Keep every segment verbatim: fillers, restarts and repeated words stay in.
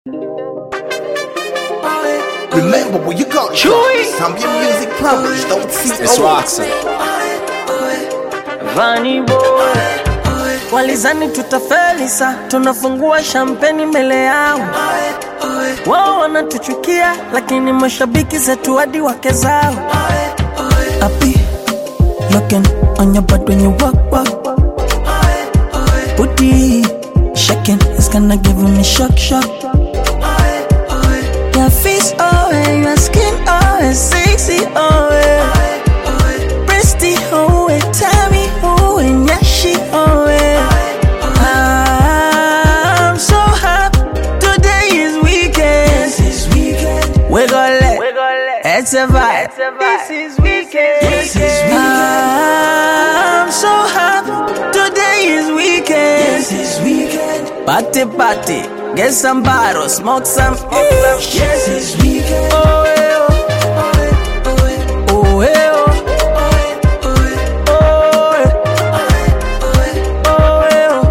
Remember where you got it from. Zambia Music Plumbers, don't see It's Roxy. Vanny boy, walizani tutafelisa, tunafungua champagne mbele yao. Wao wanatuchukia, lakini mashabiki zetu hadi wake zao. Happy, looking on your butt when you walk, walk. Booty, shaking, it's gonna give me shock, shock. Your face, oh, yeah, your skin, oh, yeah, sexy, oh, yeah. Breasty, oh, yeah, tummy, oh, and yashi, oh, yeah. I'm so happy, today is weekend. This is weekend. We gon' let, it's a vibe. This is weekend. This is weekend. I'm so happy, today is weekend. This is weekend. Party, party. Get some bottles, smoke some, smoke some shit. Yes, it's weekend. Oh, eh, oh. Oh, eh, oh. Oh, eh. Oh, eh, oh.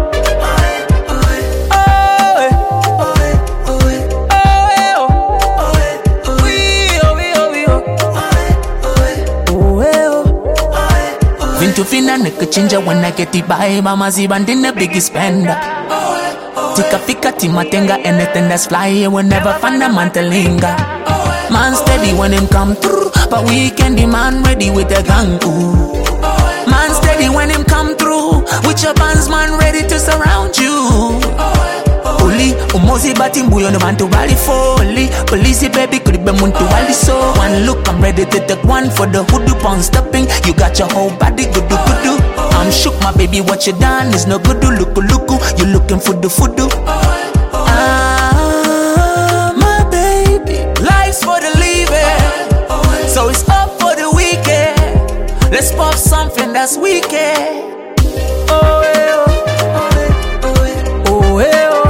Oh, eh, oh. Wee, oh, wee, oh, wee, oh. Oh, eh, oh. Vintu fina nikachinja when I get the buy. Mama zibandine biggie spender. Tika fika timatenga, anything that's fly, we never find a man to linger. Man steady when him come through, but weekend the man ready with the gang. Ooh. Man steady when him come through, with your bands man ready to surround you. Uli, umozi batimbu on the man to rally fully. Police baby could be muntu wali so. One look, I'm ready to take one for the hoodoo pound stepping. You got your whole body good do good do. I'm shook, my baby, what you done is no good do. Look, look, you looking for the foodoo. Ah, my baby, life's for the living, so it's up for the weekend. Let's pop something that's weekend. Oh, eh, oh. Oh, eh, oh.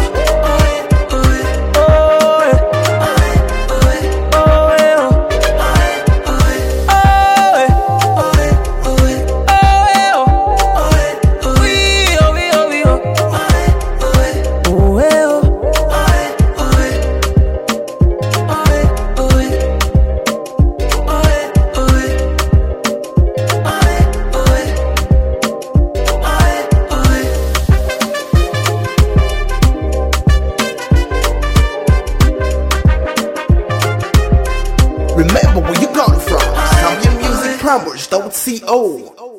Remember where you got it from. Zambia Music Plumbers, don't see old.